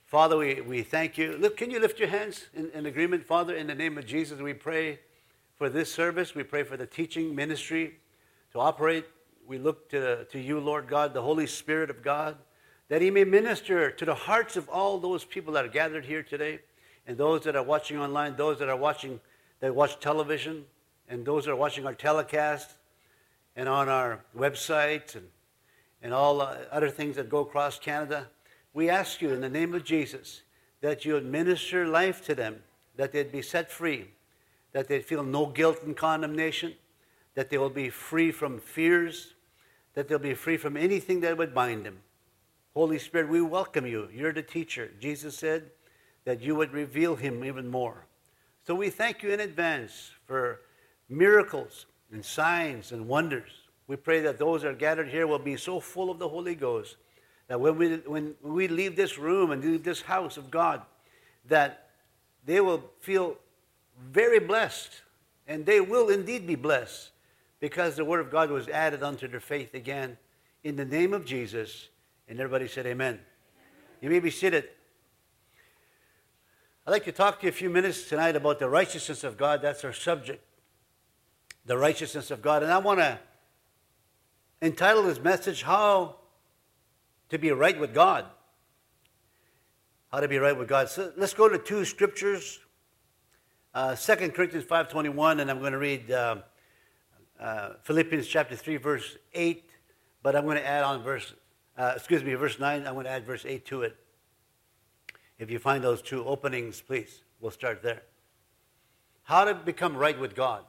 Father, we thank you. Look, can you lift your hands in agreement? Father, in the name of Jesus, we pray for this service. We pray for the teaching ministry to operate. We look to you, Lord God, the Holy Spirit of God, that he may minister to the hearts of all those people that are gathered here today, and those that are watching online, those that watch television, and those that are watching our telecast and on our website and all other things that go across Canada. We ask you in the name of Jesus that you administer life to them, that they'd be set free, that they'd feel no guilt and condemnation, that they will be free from fears, that they'll be free from anything that would bind them. Holy Spirit, we welcome you. You're the teacher. Jesus said that you would reveal him even more. So we thank you in advance for miracles and signs and wonders. We pray that those that are gathered here will be so full of the Holy Ghost that when we leave this room and leave this house of God, that they will feel very blessed, and they will indeed be blessed, because the Word of God was added unto their faith again. In the name of Jesus, and everybody said amen. You may be seated. I'd like to talk to you a few minutes tonight about the righteousness of God. That's our subject, the righteousness of God. And I want to entitle this message, How to Be Right with God. How to be right with God. So let's go to two scriptures. 2 Corinthians 5:21, and I'm going to read Philippians chapter 3, verse 8. But I'm going to add on verse 9. I'm going to add verse 8 to it. If you find those two openings, please, we'll start there. How to become right with God.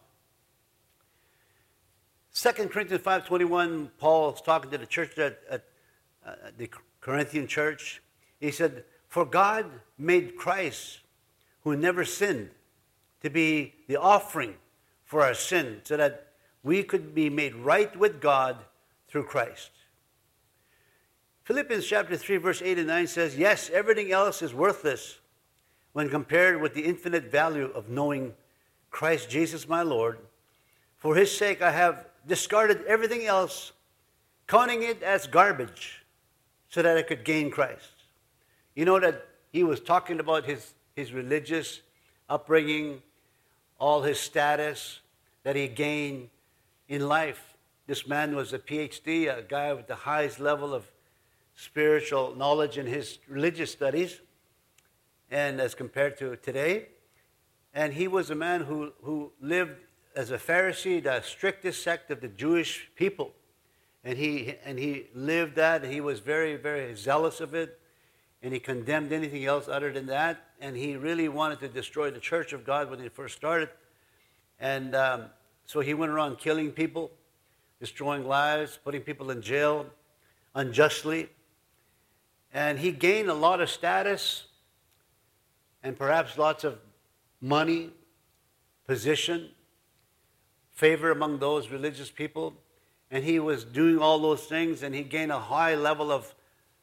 2 Corinthians 5:21, Paul's talking to the church at the Corinthian church. He said, "For God made Christ, who never sinned, to be the offering for our sin, so that we could be made right with God through Christ." Philippians chapter 3, verse 8 and 9 says, "Yes, everything else is worthless when compared with the infinite value of knowing Christ Jesus my Lord. For his sake I have discarded everything else, counting it as garbage, so that I could gain Christ." You know that he was talking about his religious upbringing, all his status that he gained in life. This man was a PhD, a guy with the highest level of spiritual knowledge in his religious studies, and as compared to today. And he was a man who lived as a Pharisee, the strictest sect of the Jewish people. And he lived that, and he was very, very zealous of it, and he condemned anything else other than that. And he really wanted to destroy the church of God when he first started. And so he went around killing people, destroying lives, putting people in jail unjustly. And he gained a lot of status and perhaps lots of money, position, favor among those religious people. And he was doing all those things, and he gained a high level of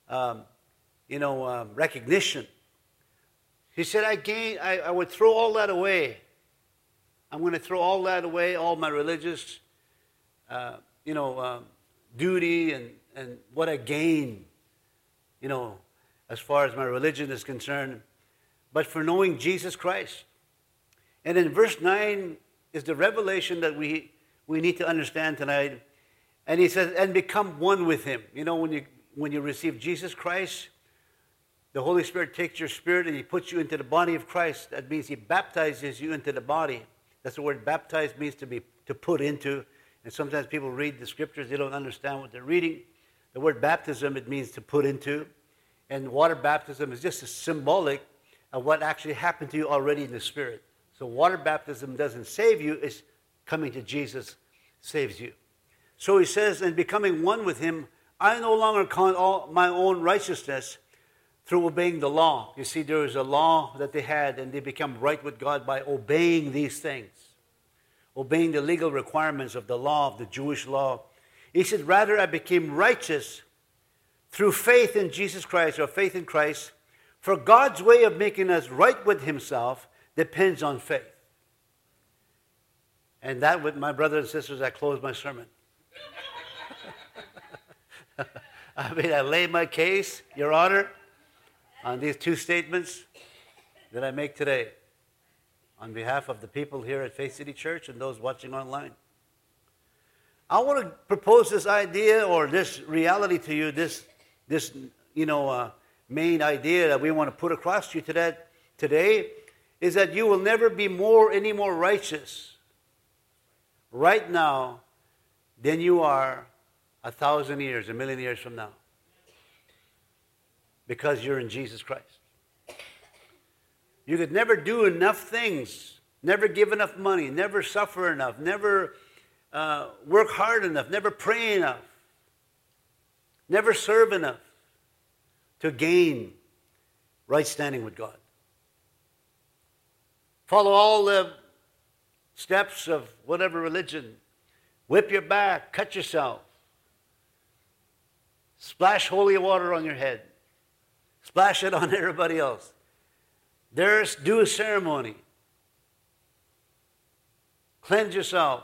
recognition. He said, I would throw all that away. I'm going to throw all that away, all my religious duty and what I gain, as far as my religion is concerned, but for knowing Jesus Christ. And in verse 9 is the revelation that we need to understand tonight. And he says, and become one with him. When you receive Jesus Christ, the Holy Spirit takes your spirit and he puts you into the body of Christ. That means he baptizes you into the body. That's the word baptize means to put into. And sometimes people read the scriptures, they don't understand what they're reading. The word baptism, it means to put into. And water baptism is just a symbolic of what actually happened to you already in the Spirit. So water baptism doesn't save you, it's coming to Jesus saves you. So he says, and becoming one with him, I no longer count all my own righteousness through obeying the law. You see, there was a law that they had, and they become right with God by obeying these things. Obeying the legal requirements of the law, of the Jewish law. He said, rather I became righteous through faith in Jesus Christ, or faith in Christ. For God's way of making us right with himself depends on faith. And that, with my brothers and sisters, I close my sermon. I lay my case, Your Honor. on these two statements that I make today on behalf of the people here at Faith City Church and those watching online. I want to propose this idea or this reality to you, this main idea that we want to put across to you today is that you will never be any more righteous right now than you are 1,000 years, 1,000,000 years from now. Because you're in Jesus Christ. You could never do enough things, never give enough money, never suffer enough, never work hard enough, never pray enough, never serve enough to gain right standing with God. Follow all the steps of whatever religion. Whip your back, cut yourself, splash holy water on your head, splash it on everybody else. Do a ceremony. Cleanse yourself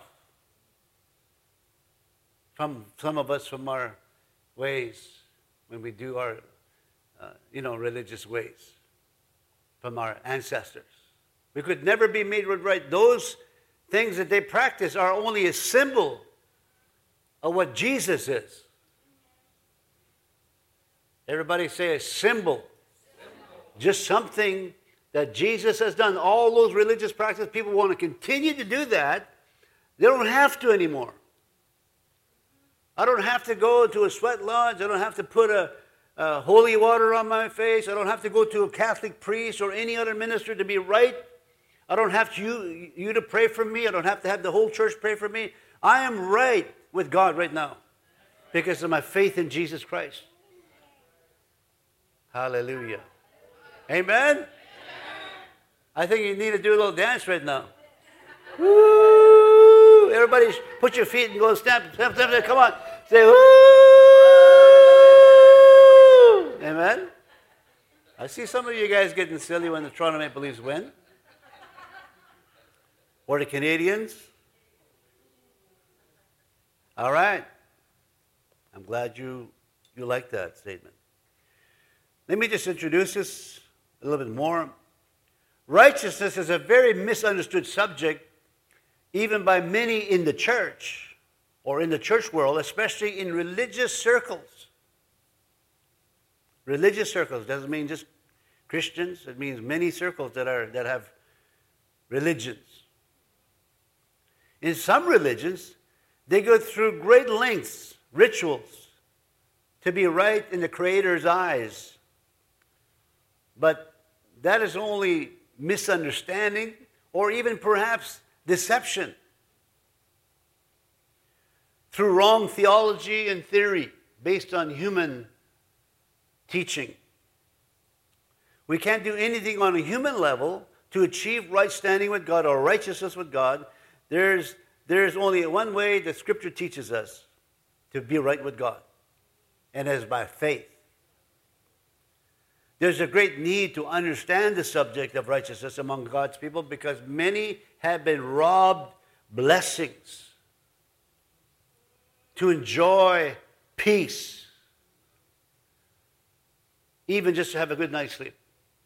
from some of us from our ways when we do our religious ways from our ancestors. We could never be made right. Those things that they practice are only a symbol of what Jesus is. Everybody say a symbol. Just something that Jesus has done. All those religious practices, people want to continue to do that. They don't have to anymore. I don't have to go to a sweat lodge. I don't have to put a holy water on my face. I don't have to go to a Catholic priest or any other minister to be right. I don't have you to pray for me. I don't have to have the whole church pray for me. I am right with God right now because of my faith in Jesus Christ. Hallelujah. Amen? I think you need to do a little dance right now. Woo! Everybody put your feet and go stamp. Come on. Say woo! Amen? I see some of you guys getting silly when the Toronto Maple Leafs win. Or the Canadians. All right. I'm glad you like that statement. Let me just introduce this a little bit more. Righteousness is a very misunderstood subject, even by many in the church or in the church world, especially in religious circles. Religious circles doesn't mean just Christians. It means many circles that have religions. In some religions, they go through great lengths, rituals, to be right in the Creator's eyes. But that is only misunderstanding or even perhaps deception through wrong theology and theory based on human teaching. We can't do anything on a human level to achieve right standing with God or righteousness with God. There's only one way that Scripture teaches us to be right with God, and that is by faith. There's a great need to understand the subject of righteousness among God's people because many have been robbed blessings to enjoy peace, even just to have a good night's sleep.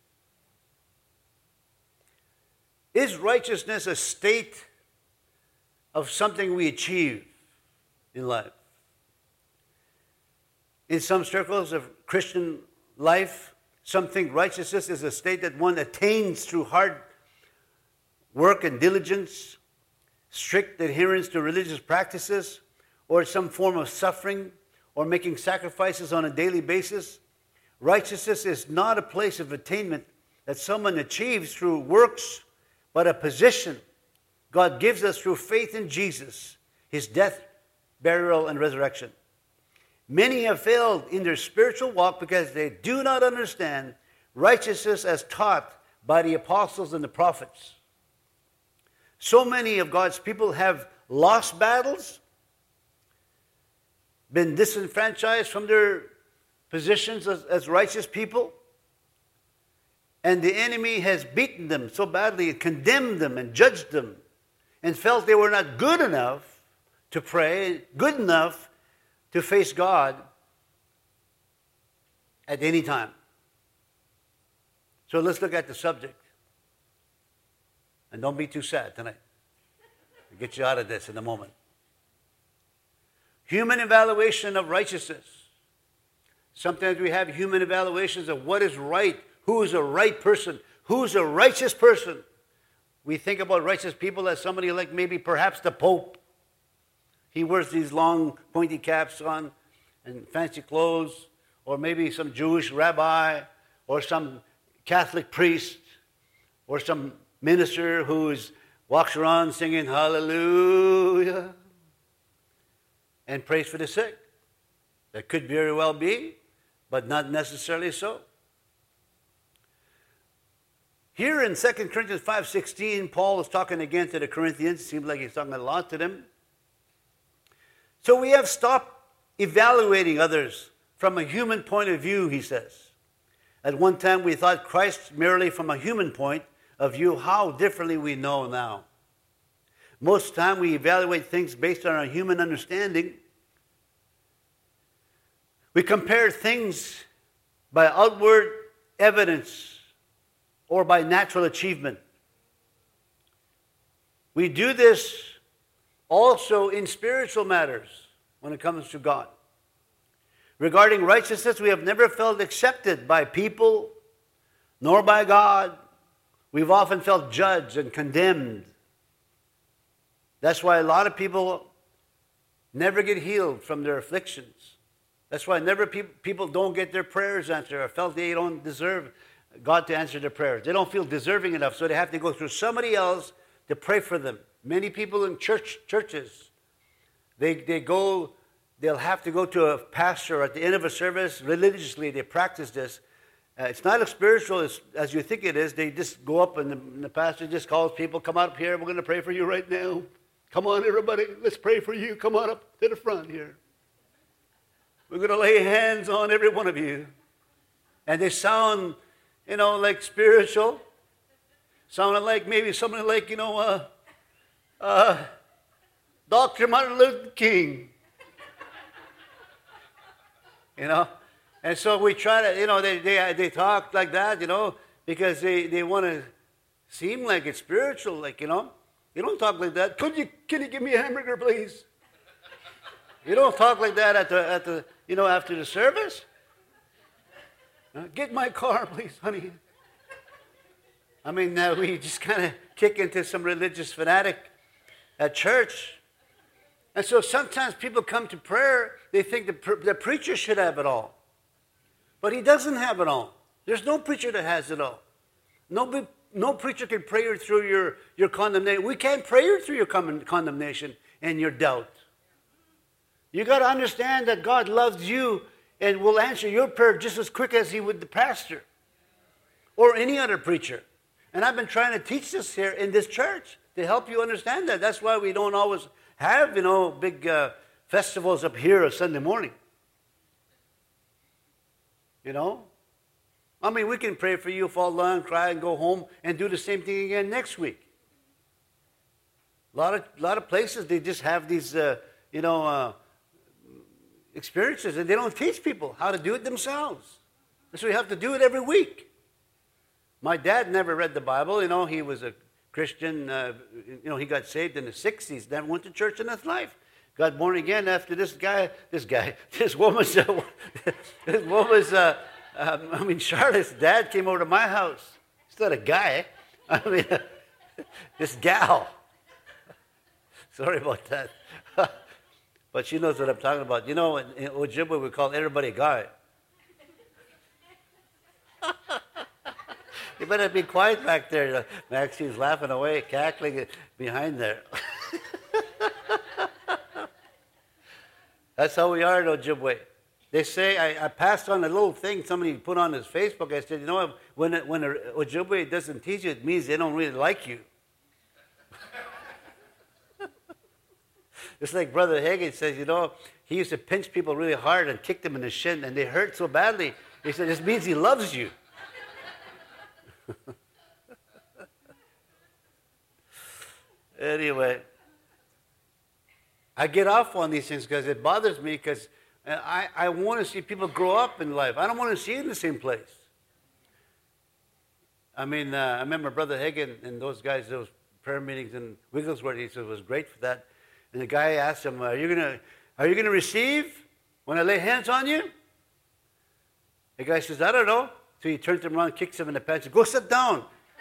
Is righteousness a state of something we achieve in life? In some circles of Christian life, some think righteousness is a state that one attains through hard work and diligence, strict adherence to religious practices, or some form of suffering, or making sacrifices on a daily basis. Righteousness is not a place of attainment that someone achieves through works, but a position God gives us through faith in Jesus, His death, burial, and resurrection. Many have failed in their spiritual walk because they do not understand righteousness as taught by the apostles and the prophets. So many of God's people have lost battles, been disenfranchised from their positions as righteous people, and the enemy has beaten them so badly, condemned them and judged them, and felt they were not good enough to pray, good enough to face God at any time. So let's look at the subject. And don't be too sad tonight. I'll get you out of this in a moment. Human evaluation of righteousness. Sometimes we have human evaluations of what is right, who is a right person, who's a righteous person. We think about righteous people as somebody like maybe perhaps the Pope. He wears these long pointy caps on and fancy clothes, or maybe some Jewish rabbi, or some Catholic priest, or some minister who walks around singing hallelujah and prays for the sick. That could very well be, but not necessarily so. Here in 2 Corinthians 5:16, Paul is talking again to the Corinthians. It seems like he's talking a lot to them. So we have stopped evaluating others from a human point of view, he says. At one time we thought Christ merely from a human point of view. How differently we know now. Most of the time we evaluate things based on our human understanding. We compare things by outward evidence or by natural achievement. We do this also in spiritual matters when it comes to God. Regarding righteousness, we have never felt accepted by people nor by God. We've often felt judged and condemned. That's why a lot of people never get healed from their afflictions. That's why people don't get their prayers answered or felt they don't deserve God to answer their prayers. They don't feel deserving enough, so they have to go through somebody else to pray for them. Many people in churches, they'll have to go to a pastor at the end of a service. Religiously, they practice this. It's not as spiritual as you think it is. They just go up and the pastor just calls people, come up here, we're going to pray for you right now. Come on, everybody, let's pray for you. Come on up to the front here. We're going to lay hands on every one of you. And they sound, like spiritual. Sounding like maybe somebody like, Dr. Martin Luther King. And so we try to, they talk like that, because they want to seem like it's spiritual, You don't talk like that. Can you give me a hamburger, please? You don't talk like that at the after the service. Get my car, please, honey. I mean, we just kind of kick into some religious fanatic at church. And so sometimes people come to prayer, they think the preacher should have it all. But he doesn't have it all. There's no preacher that has it all. No preacher can pray you through your condemnation. We can't pray you through your condemnation and your doubt. You got to understand that God loves you and will answer your prayer just as quick as he would the pastor or any other preacher. And I've been trying to teach this here in this church to help you understand that. That's why we don't always have, big festivals up here on Sunday morning. I mean, we can pray for you, fall down, cry, and go home and do the same thing again next week. A lot of places, they just have these, experiences, and they don't teach people how to do it themselves. So we have to do it every week. My dad never read the Bible. He was a Christian. He got saved in the 60s, never went to church in his life. Got born again after this woman's, Charlotte's dad came over to my house. He's not a guy. This gal. Sorry about that. But she knows what I'm talking about. In Ojibwe, we call everybody a guy. You better be quiet back there. Maxine's laughing away, cackling behind there. That's how we are in Ojibwe. They say, I passed on a little thing somebody put on his Facebook. I said, when Ojibwe doesn't teach you, it means they don't really like you. It's like Brother Hagin says, he used to pinch people really hard and kick them in the shin, and they hurt so badly. He said, this means he loves you. Anyway, I get off on these things because it bothers me, because I want to see people grow up in life. I don't want to see it in the same place. I mean, I remember Brother Hagin and those guys, those prayer meetings in Wigglesworth. He said it was great for that. And the guy asked him, "Are you gonna receive when I lay hands on you?" The guy says, "I don't know." So he turns him around, kicks him in the pants, and "Go sit down."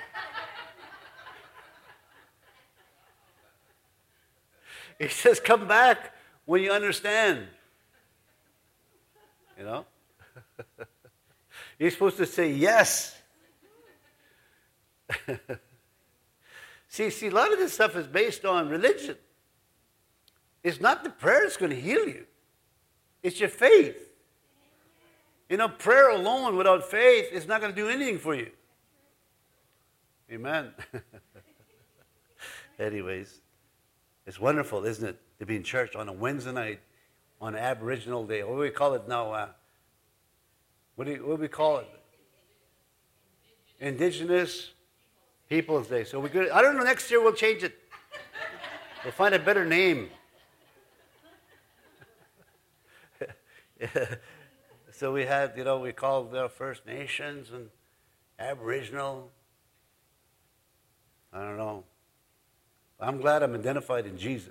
He says, "Come back when you understand." You know? You're supposed to say yes. See, a lot of this stuff is based on religion. It's not the prayer that's going to heal you. It's your faith. You know, prayer alone without faith is not going to do anything for you. Amen. Anyways, it's wonderful, isn't it, to be in church on a Wednesday night on Aboriginal Day. What do we call it now? What do we call it? Indigenous Peoples Day. So I don't know, next year we'll change it. We'll find a better name. So we had, we called the First Nations and Aboriginal. I don't know. I'm glad I'm identified in Jesus.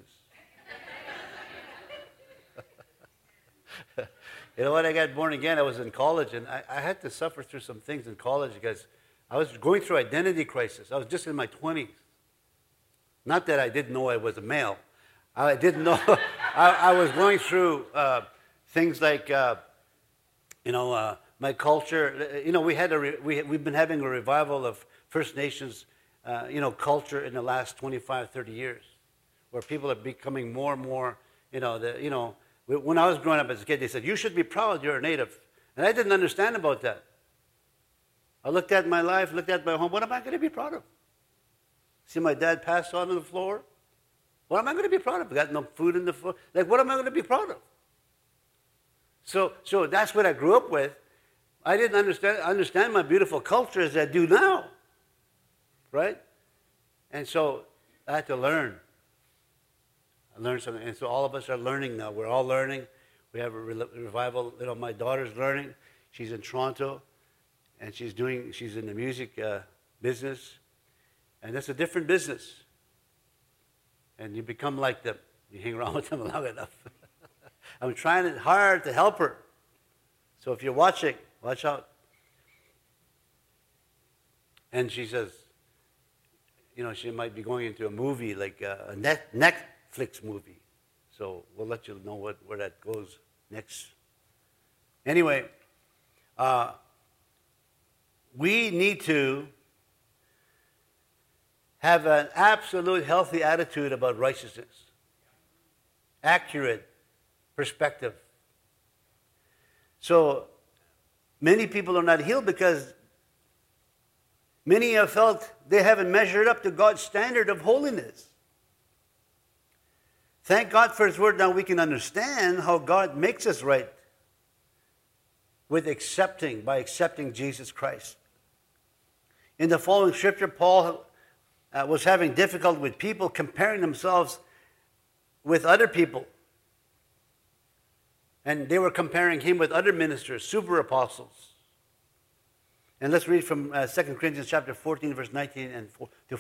You know, when I got born again, I was in college, and I had to suffer through some things in college because I was going through identity crisis. I was just in my 20s. Not that I didn't know I was a male. I didn't know. I was going through things like, my culture. We've been having a revival of First Nations, culture in the last 25, 30 years, where people are becoming more and more, when I was growing up as a kid, they said, "You should be proud you're a native." And I didn't understand about that. I looked at my life, looked at my home. What am I going to be proud of? See my dad pass on the floor? What am I going to be proud of? I got no food in the floor. Like, what am I going to be proud of? So that's what I grew up with. I didn't understand my beautiful culture as I do now. Right? And so I had to learn. I learned something. And so all of us are learning now. We're all learning. We have a revival. My daughter's learning. She's in Toronto. And she's in the music business. And that's a different business. And you become like them. You hang around with them long enough. I'm trying hard to help her. So if you're watching, watch out. And she says, she might be going into a movie, like a Netflix movie. So we'll let you know where that goes next. Anyway, we need to have an absolute healthy attitude about righteousness. Accurate perspective. So many people are not healed because many have felt they haven't measured up to God's standard of holiness. Thank God for His Word. Now we can understand how God makes us right by accepting Jesus Christ. In the following scripture, Paul was having difficulty with people comparing themselves with other people. And they were comparing him with other ministers, super apostles. And let's read from 2 Corinthians chapter 14, verse 19 to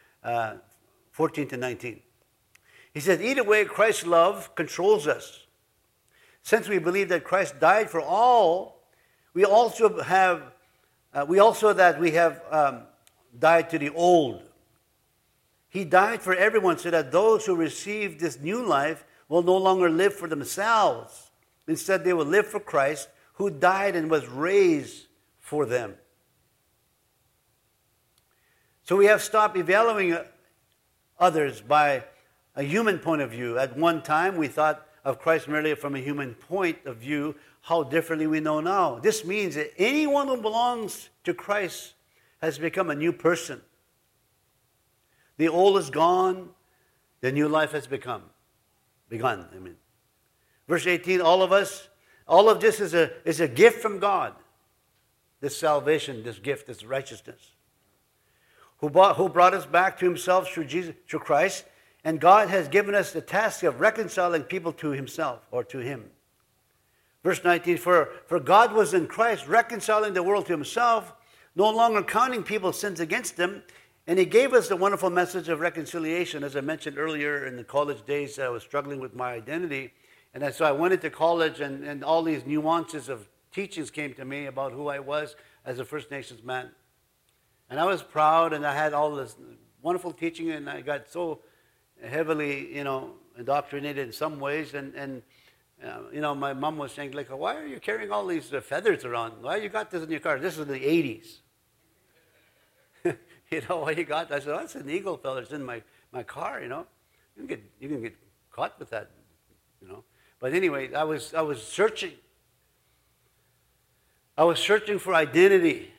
14 to 19. He says, "Either way, Christ's love controls us. Since we believe that Christ died for all, we also have died to the old. He died for everyone so that those who receive this new life will no longer live for themselves. Instead, they will live for Christ, who died and was raised for them." So we have stopped evaluating others by a human point of view. At one time, we thought of Christ merely from a human point of view. How differently we know now. This means that anyone who belongs to Christ has become a new person. The old is gone, the new life has begun. Verse 18, all of this is a gift from God. This salvation, this gift, this righteousness. Who brought us back to Himself through Christ, and God has given us the task of reconciling people to Himself, or to Him. Verse 19, for God was in Christ reconciling the world to Himself, no longer counting people's sins against them. And he gave us the wonderful message of reconciliation. As I mentioned earlier, in the college days, I was struggling with my identity. And so I went into college, and all these nuances of teachings came to me about who I was as a First Nations man. And I was proud, and I had all this wonderful teaching, and I got so heavily, indoctrinated in some ways. And my mom was saying, like, why are you carrying all these feathers around? Why you got this in your car? This is the 80s. Why you got that? I said, oh, that's an eagle feather. It's in my car, You can get caught with that, But anyway, I was searching. I was searching for identity.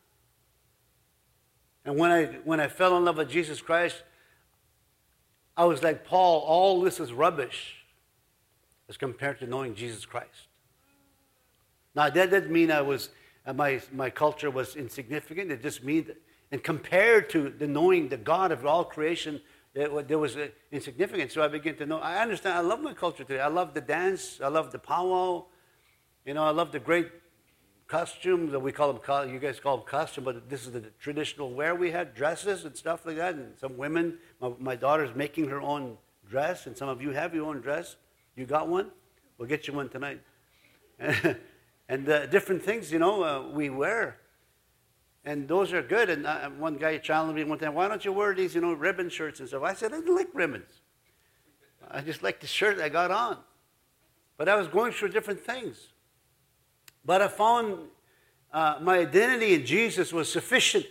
And when I fell in love with Jesus Christ, I was like Paul, all this is rubbish as compared to knowing Jesus Christ. Now, that didn't mean my culture was insignificant. It just means, and compared to the knowing the God of all creation, there was insignificance. So I began to know. I understand. I love my culture today. I love the dance. I love the powwow. I love the great costumes that we call them. You guys call them costume, but this is the traditional wear we had, dresses and stuff like that. And some women, my daughter's making her own dress, and some of you have your own dress. You got one? We'll get you one tonight. And different things, we wear. And those are good. And one guy challenged me one time, why don't you wear these, ribbon shirts and stuff? I said, I don't like ribbons. I just like the shirt I got on. But I was going through different things. But I found my identity in Jesus was sufficient.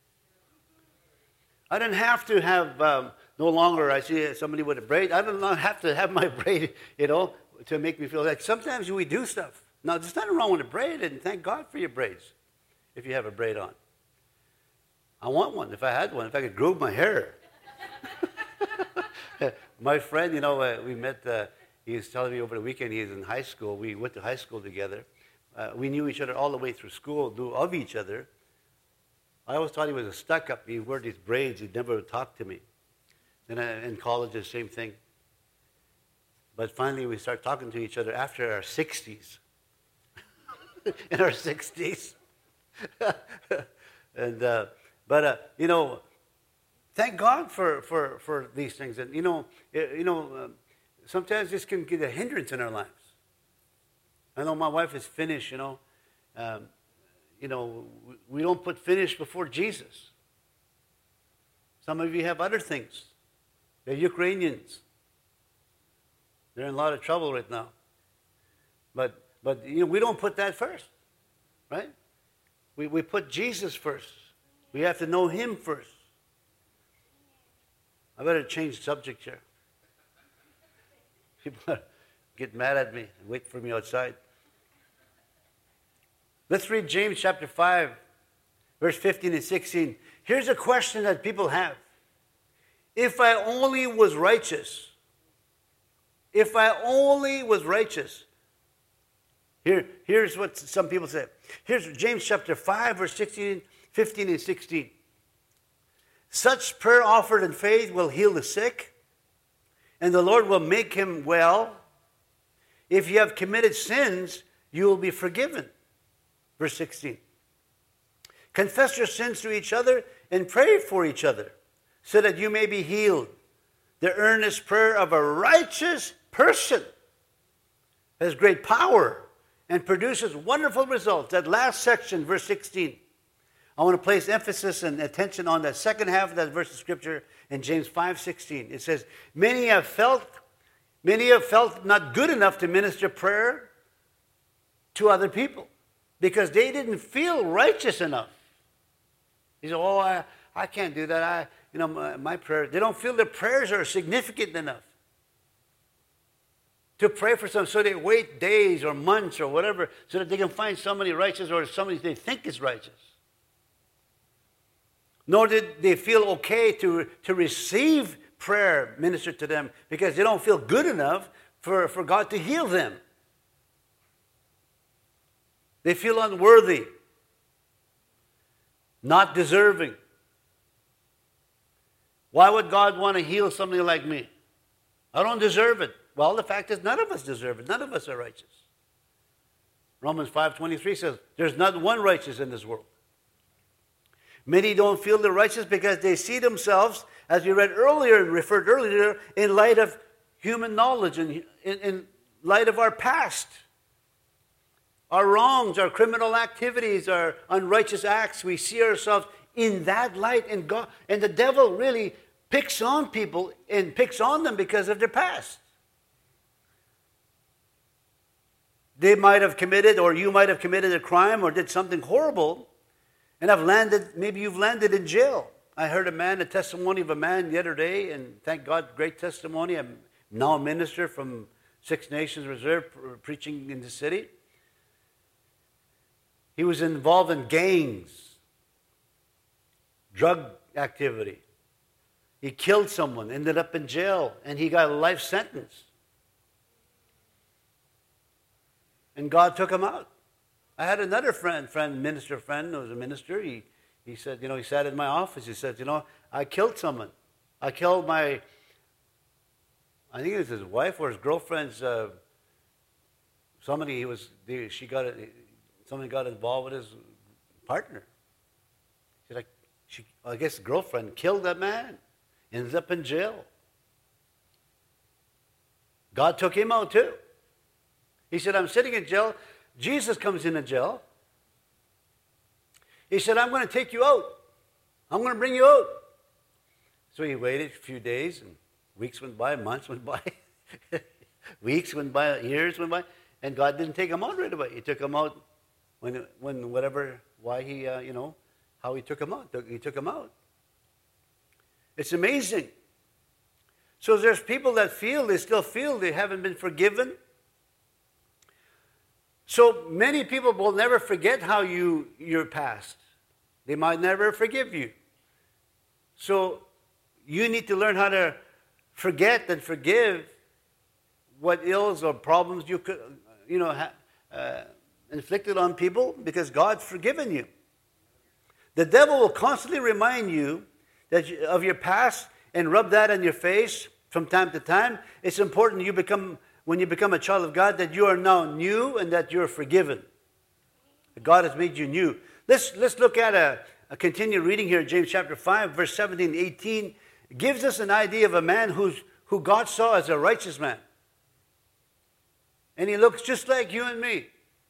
I didn't have to have, no longer, I see somebody with a braid. I don't have to have my braid, to make me feel like sometimes we do stuff. Now, there's nothing wrong with a braid, and thank God for your braids, if you have a braid on. I want one, if I had one, if I could grow my hair. My friend, we met, he was telling me over the weekend, he was in high school. We went to high school together. We knew each other all the way through school, knew of each other. I always thought he was a stuck-up. He wore these braids. He'd never talk to me. Then in college, the same thing. But finally, we started talking to each other after our 60s. In our 60s. And thank God for these things. And sometimes this can get a hindrance in our lives. I know my wife is Finnish. We don't put Finnish before Jesus. Some of you have other things. They're Ukrainians. They're in a lot of trouble right now. But we don't put that first, right? We put Jesus first. We have to know him first. I better change subject here. People get mad at me and wait for me outside. Let's read James chapter 5, verse 15 and 16. Here's a question that people have. If I only was righteous. If I only was righteous. Here's what some people say. Here's James chapter 5, verse 15 and 16. Such prayer offered in faith will heal the sick, and the Lord will make him well. If you have committed sins, you will be forgiven. Verse 16. Confess your sins to each other and pray for each other, so that you may be healed. The earnest prayer of a righteous person has great power and produces wonderful results. That last section, verse 16. I want to place emphasis and attention on that second half of that verse of Scripture in James 5:16. It says, many have felt not good enough to minister prayer to other people because they didn't feel righteous enough. He said, I can't do that. My prayer, they don't feel their prayers are significant enough to pray for someone. So they wait days or months or whatever so that they can find somebody righteous or somebody they think is righteous. Nor did they feel okay to receive prayer ministered to them because they don't feel good enough for God to heal them. They feel unworthy, not deserving. Why would God want to heal somebody like me? I don't deserve it. Well, the fact is none of us deserve it. None of us are righteous. Romans 5:23 says, there's not one righteous in this world. Many don't feel they're righteous because they see themselves, as we read earlier and referred earlier, in light of human knowledge and in light of our past. Our wrongs, our criminal activities, our unrighteous acts, we see ourselves in that light. And God, and the devil really picks on people and picks on them because of their past. They might have committed, or you might have committed a crime or did something horrible, and maybe you've landed in jail. I heard a testimony of a man the other day, and thank God, great testimony. I'm now a minister from Six Nations Reserve, preaching in the city. He was involved in gangs, drug activity. He killed someone, ended up in jail, and he got a life sentence. And God took him out. I had another minister friend who was a minister. He said, he sat in my office. He said, I killed someone. I killed I think it was his wife or his girlfriend's, somebody got involved with his partner. I guess the girlfriend killed that man. Ends up in jail. God took him out too. He said, I'm sitting in jail. Jesus comes into jail. He said, I'm going to take you out. I'm going to bring you out. So he waited a few days, and weeks went by, months went by, weeks went by, years went by, and God didn't take him out right away. He took him out how he took him out. He took him out. It's amazing. So there's people that still feel they haven't been forgiven. So many people will never forget your past. They might never forgive you. So you need to learn how to forget and forgive what ills or problems you could, inflicted on people, because God's forgiven you. The devil will constantly remind you of your past and rub that in your face from time to time. It's important when you become a child of God, that you are now new and that you're forgiven. God has made you new. Let's look at continue reading here, James chapter 5, verse 17 and 18. It gives us an idea of a man who God saw as a righteous man. And he looks just like you and me.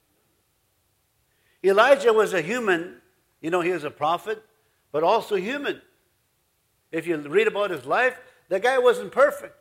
Elijah was a human. He was a prophet, but also human. If you read about his life, the guy wasn't perfect.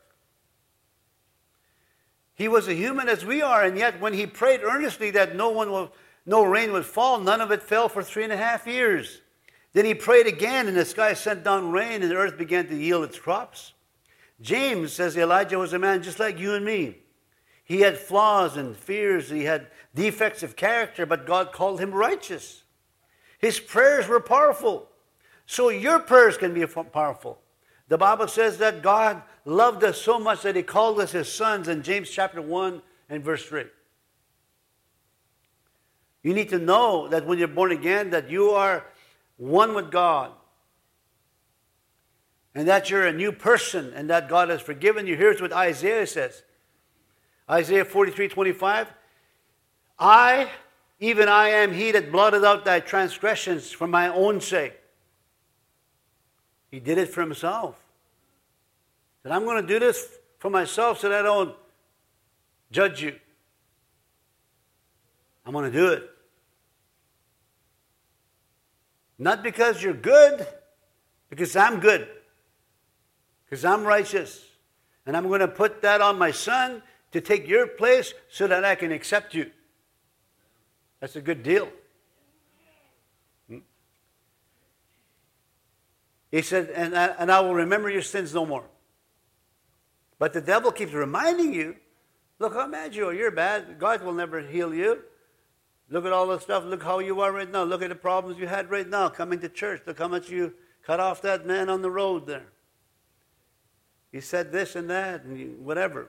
He was a human as we are, and yet when he prayed earnestly that no rain would fall, none of it fell for 3.5 years. Then he prayed again, and the sky sent down rain, and the earth began to yield its crops. James says Elijah was a man just like you and me. He had flaws and fears. He had defects of character, but God called him righteous. His prayers were powerful. So your prayers can be powerful. The Bible says that God loved us so much that he called us his sons in James chapter 1 and verse 3. You need to know that when you're born again, that you are one with God. And that you're a new person and that God has forgiven you. Here's what Isaiah says. Isaiah 43:25. Even I am he that blotted out thy transgressions for my own sake. He did it for himself. That I'm going to do this for myself so that I don't judge you. I'm going to do it. Not because you're good, because I'm good. Because I'm righteous. And I'm going to put that on my son to take your place so that I can accept you. That's a good deal. He said, and I will remember your sins no more. But the devil keeps reminding you, look how bad you are. You're bad. God will never heal you. Look at all the stuff. Look how you are right now. Look at the problems you had right now coming to church. Look how much you cut off that man on the road there. He said this and that and whatever.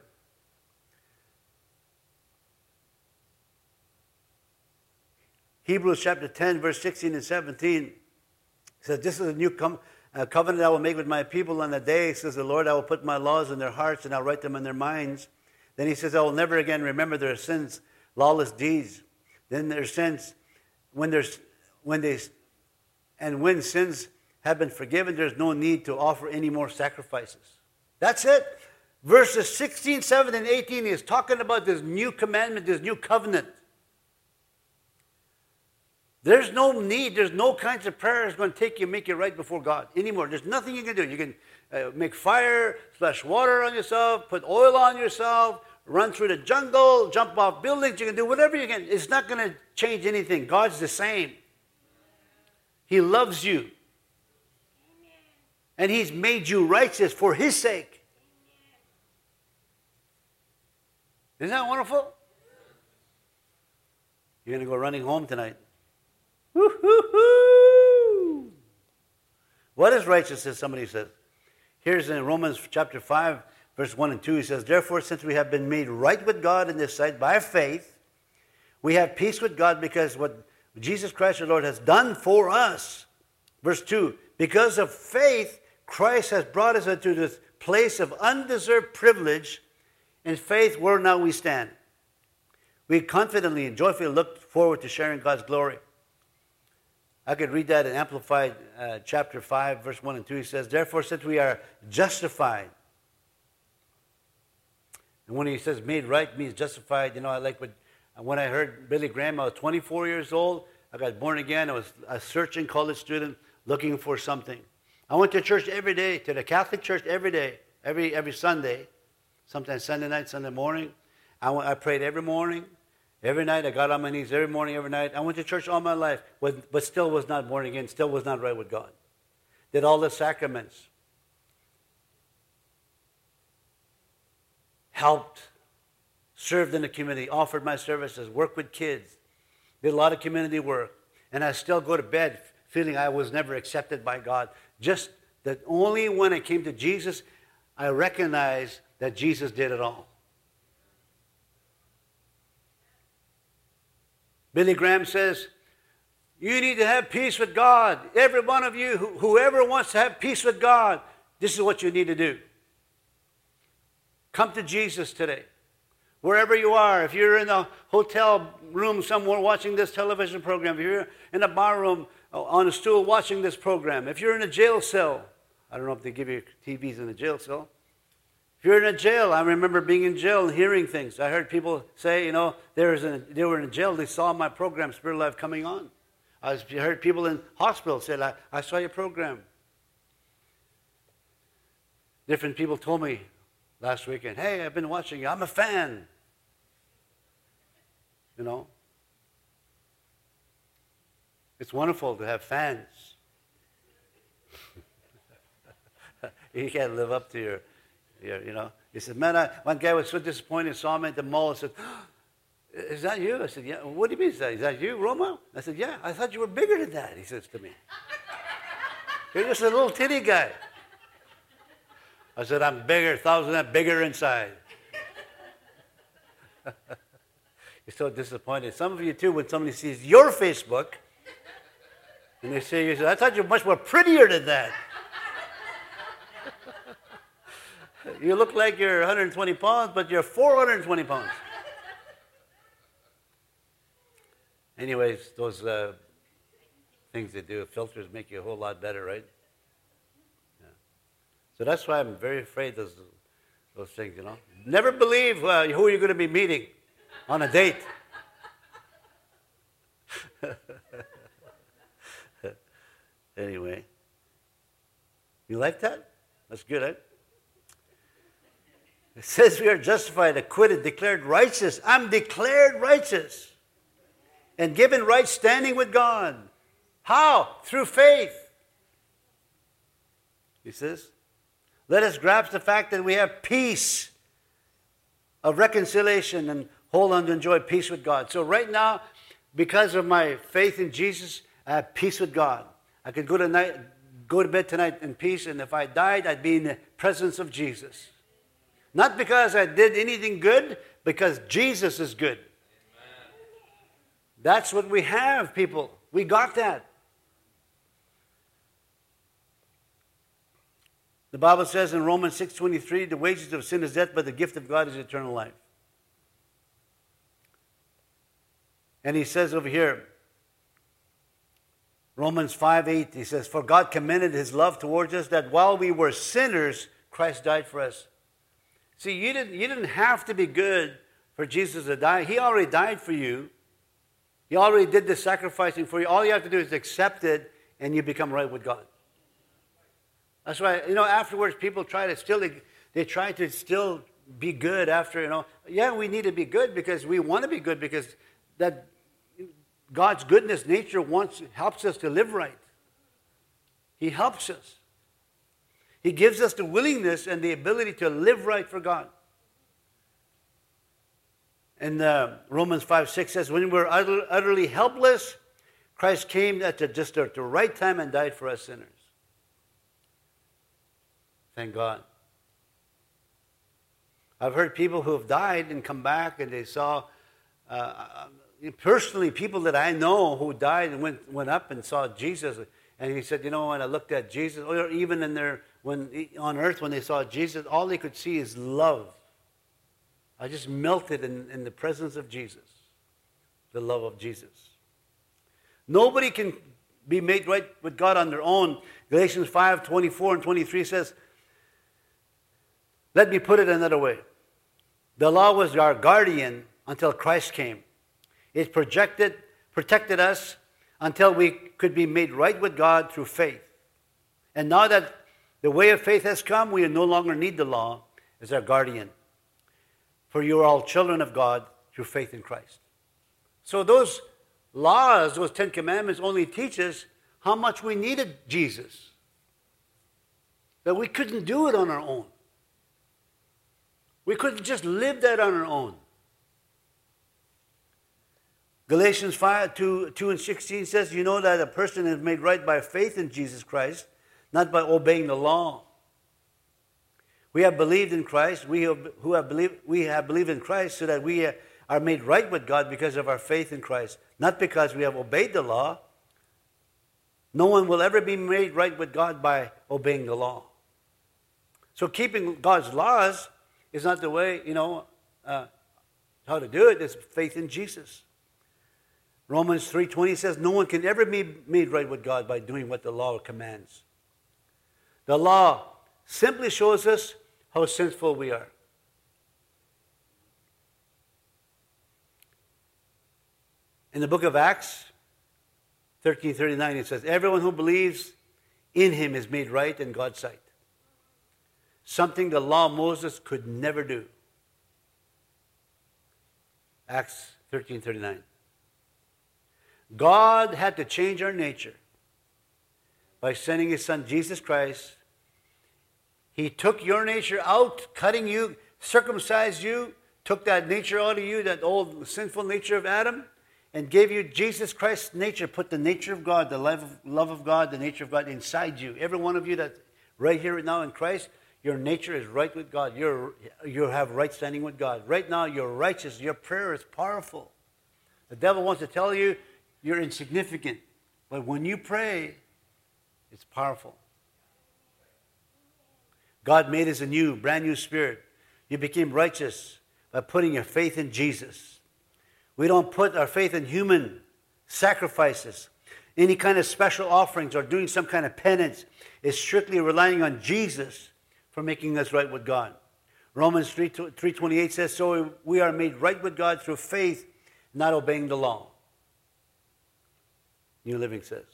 Hebrews chapter 10, verse 16 and 17 says, this is a new covenant I will make with my people on the day, says the Lord, I will put my laws in their hearts and I'll write them in their minds. Then he says, I will never again remember their sins, lawless deeds. Then their sins, when And when sins have been forgiven, there's no need to offer any more sacrifices. That's it. Verses 16, 17, and 18 is talking about this new commandment, this new covenant. There's no need, there's no kinds of prayer that's going to make you right before God anymore. There's nothing you can do. You can make fire, splash water on yourself, put oil on yourself, run through the jungle, jump off buildings. You can do whatever you can. It's not going to change anything. God's the same. He loves you. And He's made you righteous for His sake. Isn't that wonderful? You're going to go running home tonight. Woo-hoo-hoo! What is righteousness? Somebody says. Here's in Romans chapter 5, verse 1 and 2. He says, therefore, since we have been made right with God in this sight by faith, we have peace with God because what Jesus Christ our Lord has done for us. Verse 2, because of faith, Christ has brought us into this place of undeserved privilege. In faith, where now we stand. We confidently and joyfully look forward to sharing God's glory. I could read that in Amplified chapter 5, verse 1 and 2. He says, therefore, since we are justified. And when he says made right means justified, I like when I heard Billy Graham, I was 24 years old. I got born again. I was a searching college student looking for something. I went to church every day, to the Catholic church every day, every Sunday. Sometimes Sunday night, Sunday morning. I prayed every morning. Every night, I got on my knees every morning, every night. I went to church all my life, but still was not born again, still was not right with God. Did all the sacraments. Helped. Served in the community. Offered my services. Worked with kids. Did a lot of community work. And I still go to bed feeling I was never accepted by God. Just that only when I came to Jesus, I recognized that Jesus did it all. Billy Graham says, you need to have peace with God. Every one of you, whoever wants to have peace with God, this is what you need to do. Come to Jesus today. Wherever you are, if you're in a hotel room somewhere watching this television program, if you're in a bar room on a stool watching this program, if you're in a jail cell, I don't know if they give you TVs in a jail cell. If you're in a jail, I remember being in jail and hearing things. I heard people say, they were in jail, they saw my program, Spirit Life, coming on. I heard people in hospitals say, I saw your program. Different people told me last weekend, hey, I've been watching you, I'm a fan. It's wonderful to have fans. You can't live up to your He said, man, one guy was so disappointed, saw me at the mall and said, is that you? I said, yeah. What do you mean, is that you, Roma? I said, yeah, I thought you were bigger than that, he says to me. You're just a little titty guy. I said, I'm bigger, 1,000 bigger inside. You're so disappointed. Some of you too, when somebody sees your Facebook, and they say, I thought you were much more prettier than that. You look like you're 120 pounds, but you're 420 pounds. Anyways, those things they do, filters make you a whole lot better, right? Yeah. So that's why I'm very afraid of those things, Never believe who you're going to be meeting on a date. Anyway. You like that? That's good, eh? It says we are justified, acquitted, declared righteous. I'm declared righteous. And given right standing with God. How? Through faith. He says, let us grasp the fact that we have peace of reconciliation and hold on to enjoy peace with God. So right now, because of my faith in Jesus, I have peace with God. I could go to bed tonight in peace, and if I died, I'd be in the presence of Jesus. Not because I did anything good, because Jesus is good. Amen. That's what we have, people. We got that. The Bible says in Romans 6:23, the wages of sin is death, but the gift of God is eternal life. And he says over here, Romans 5:8, he says, for God commended his love towards us that while we were sinners, Christ died for us. See, you didn't have to be good for Jesus to die. He already died for you. He already did the sacrificing for you. All you have to do is accept it, and you become right with God. That's why, afterwards people try to still be good after, Yeah, we need to be good because we want to be good because that God's goodness nature helps us to live right. He helps us. He gives us the willingness and the ability to live right for God. And Romans 5:6 says, when we were utterly helpless, Christ came at just the right time and died for us sinners. Thank God. I've heard people who have died and come back and they saw, personally, people that I know who died and went up and saw Jesus. And he said, when I looked at Jesus, or even on earth when they saw Jesus, all they could see is love. I just melted in the presence of Jesus, the love of Jesus. Nobody can be made right with God on their own. Galatians 5:24 and 23 says, let me put it another way. The law was our guardian until Christ came. It protected us until we could be made right with God through faith. And now that the way of faith has come, we no longer need the law as our guardian. For you are all children of God through faith in Christ. So those laws, those 10 commandments only teach us how much we needed Jesus. That we couldn't do it on our own. We couldn't just live that on our own. Galatians 5:2-16 says, you know that a person is made right by faith in Jesus Christ, not by obeying the law. We have believed in Christ. We have believed in Christ so that we are made right with God because of our faith in Christ, not because we have obeyed the law. No one will ever be made right with God by obeying the law. So keeping God's laws is not the way, how to do it. It's faith in Jesus. Romans 3:20 says, no one can ever be made right with God by doing what the law commands. The law simply shows us how sinful we are. In the book of Acts 13:39, it says, everyone who believes in him is made right in God's sight. Something the law of Moses could never do. Acts 13:39. God had to change our nature by sending his son Jesus Christ. He took your nature out, cutting you, circumcised you, took that nature out of you, that old sinful nature of Adam, and gave you Jesus Christ's nature, put the nature of God, the love of God, the nature of God inside you. Every one of you that's right here right now in Christ, your nature is right with God. You have right standing with God. Right now you're righteous. Your prayer is powerful. The devil wants to tell you you're insignificant. But when you pray, it's powerful. God made us a new, brand new spirit. You became righteous by putting your faith in Jesus. We don't put our faith in human sacrifices, any kind of special offerings, or doing some kind of penance. It's strictly relying on Jesus for making us right with God. Romans 3:28 says, so we are made right with God through faith, not obeying the law. New Living says.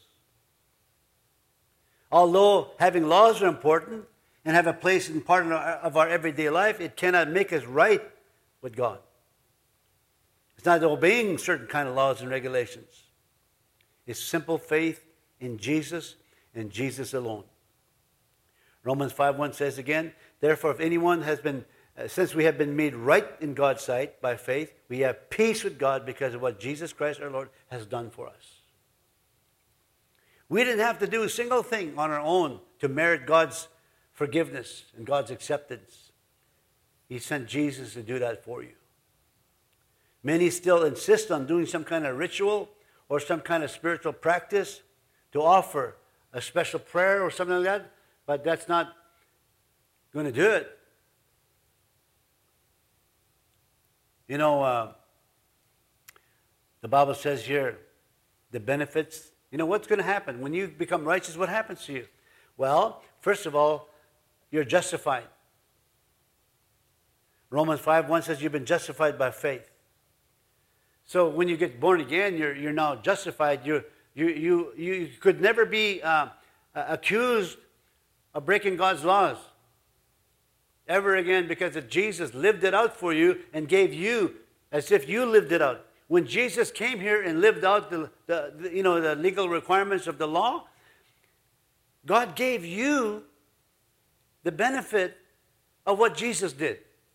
Although having laws are important and have a place in part of our everyday life, it cannot make us right with God. It's not obeying certain kind of laws and regulations. It's simple faith in Jesus and Jesus alone. Romans 5:1 says again, therefore if anyone has been, since we have been made right in God's sight by faith, we have peace with God because of what Jesus Christ our Lord has done for us. We didn't have to do a single thing on our own to merit God's forgiveness and God's acceptance. He sent Jesus to do that for you. Many still insist on doing some kind of ritual or some kind of spiritual practice to offer a special prayer or something like that, but that's not going to do it. The Bible says here, the benefits You know, what's going to happen? When you become righteous, what happens to you? Well, first of all, you're justified. Romans 5:1 says you've been justified by faith. So when you get born again, you're now justified. You could never be accused of breaking God's laws ever again, because Jesus lived it out for you and gave you as if you lived it out. When Jesus came here and lived out the legal requirements of the law, God gave you the benefit of what Jesus did.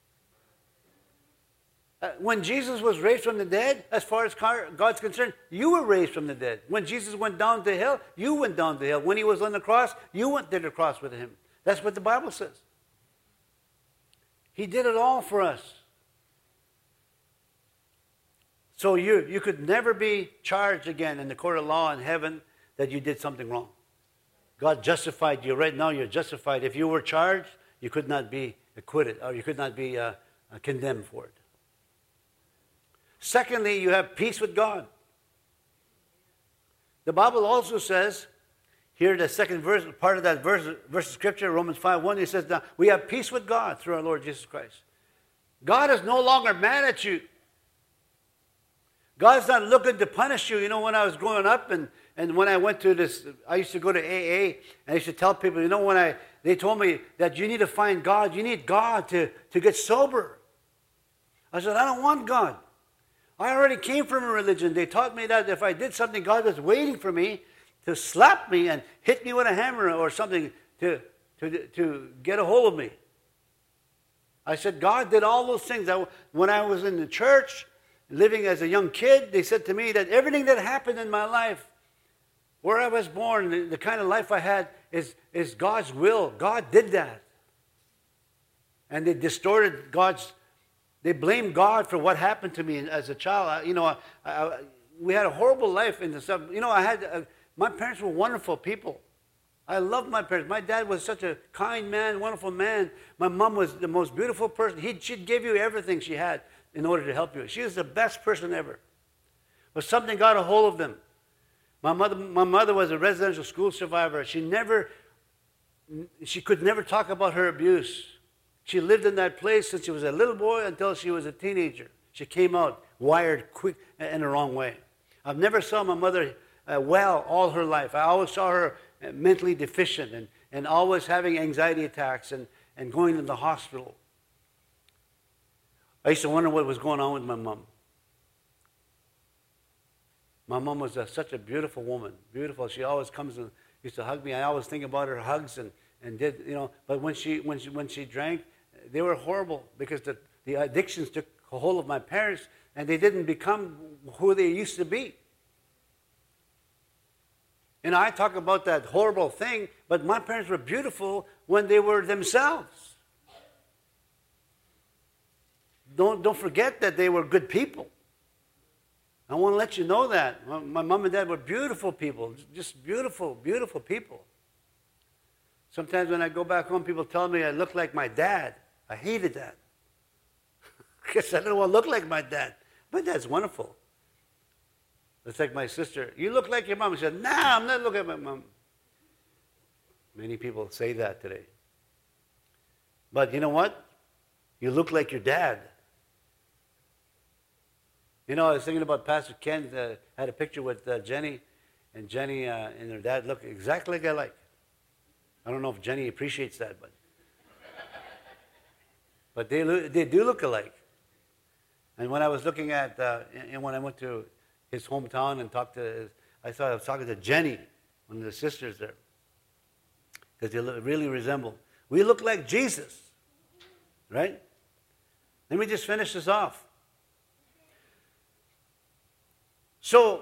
When Jesus was raised from the dead, as far as God's concerned, you were raised from the dead. When Jesus went down to hell, you went down to hell. When he was on the cross, you went to the cross with him. That's what the Bible says. He did it all for us. So you could never be charged again in the court of law in heaven that you did something wrong. God justified you. Right now you're justified. If you were charged, you could not be acquitted, or you could not be condemned for it. Secondly, you have peace with God. The Bible also says, here the second verse, part of that verse of Scripture, Romans 5:1, it says, now, we have peace with God through our Lord Jesus Christ. God is no longer mad at you. God's not looking to punish you. You know, when I was growing up and when I went to this, I used to go to AA, and I used to tell people, you know, they told me that you need to find God. You need God to get sober. I said, I don't want God. I already came from a religion. They taught me that if I did something, God was waiting for me to slap me and hit me with a hammer or something to get a hold of me. I said, God did all those things. When I was in the church, living as a young kid, they said to me that everything that happened in my life, where I was born, the kind of life I had, is God's will. God did that. And they distorted they blamed God for what happened to me as a child. We had a horrible life in the stuff. You know, my parents were wonderful people. I loved my parents. My dad was such a kind man, wonderful man. My mom was the most beautiful person. She'd give you everything she had in order to help you. She was the best person ever. But something got a hold of them. My mother was a residential school survivor. She could never talk about her abuse. She lived in that place since she was a little boy until she was a teenager. She came out wired quick in the wrong way. I've never saw my mother well all her life. I always saw her mentally deficient and always having anxiety attacks and going to the hospital. I used to wonder what was going on with my mom. My mom was such a beautiful woman, beautiful. She always comes and used to hug me. I always think about her hugs and did, you know. But when she drank, they were horrible because the addictions took a hold of my parents and they didn't become who they used to be. And I talk about that horrible thing, but my parents were beautiful when they were themselves. Don't forget that they were good people. I want to let you know that. My mom and dad were beautiful people, just beautiful, beautiful people. Sometimes when I go back home, people tell me I look like my dad. I hated that. Because I don't want to look like my dad. My dad's wonderful. It's like my sister. You look like your mom. She said, nah, I'm not looking like my mom. Many people say that today. But you know what? You look like your dad. You know, I was thinking about Pastor Ken. Had a picture with Jenny. And Jenny and her dad look exactly like alike. I don't know if Jenny appreciates that, but they do look alike. And when I was looking at, and when I went to his hometown and I was talking to Jenny, one of the sisters there, because they really resemble. We look like Jesus, right? Let me just finish this off. So,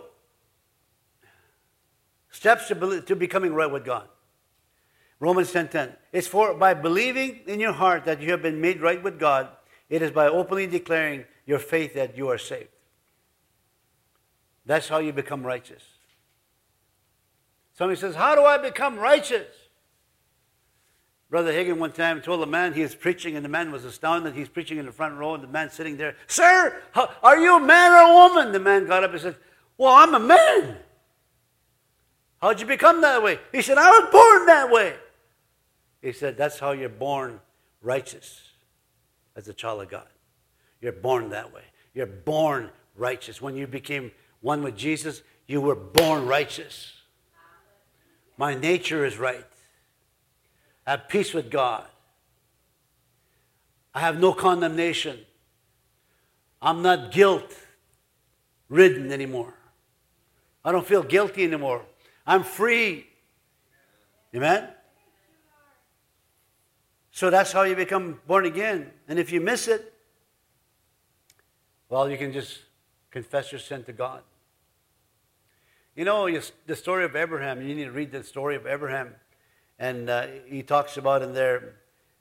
steps to becoming right with God. Romans 10:10. It's by believing in your heart that you have been made right with God. It is by openly declaring your faith that you are saved. That's how you become righteous. Somebody says, how do I become righteous? Brother Hagin one time told a man he was preaching, and the man was astounded. He's preaching in the front row, and the man sitting there, sir, are you a man or a woman? The man got up and said, well, I'm a man. How'd you become that way? He said, I was born that way. He said, that's how you're born righteous as a child of God. You're born that way. You're born righteous. When you became one with Jesus, you were born righteous. My nature is right. I have peace with God. I have no condemnation. I'm not guilt-ridden anymore. I don't feel guilty anymore. I'm free. Amen? So that's how you become born again. And if you miss it, well, you can just confess your sin to God. You know, the story of Abraham, you need to read the story of Abraham. And he talks about in there,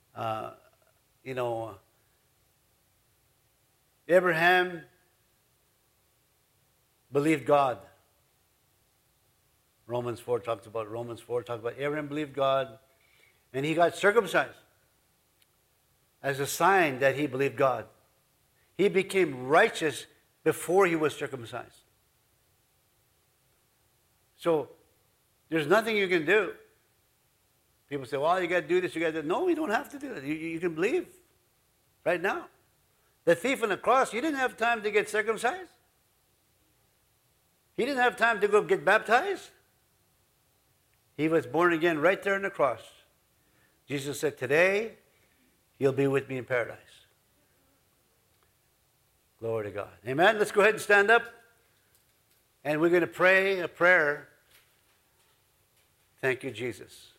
Abraham believed God. Romans 4 talks about Abraham believed God, and he got circumcised as a sign that he believed God. He became righteous before he was circumcised. So there's nothing you can do. People say, well, you got to do this, you got to do that. No, you don't have to do that. You can believe right now. The thief on the cross, he didn't have time to get circumcised. He didn't have time to go get baptized. He was born again right there on the cross. Jesus said, today, you'll be with me in paradise. Glory to God. Amen. Let's go ahead and stand up. And we're going to pray a prayer. Thank you, Jesus.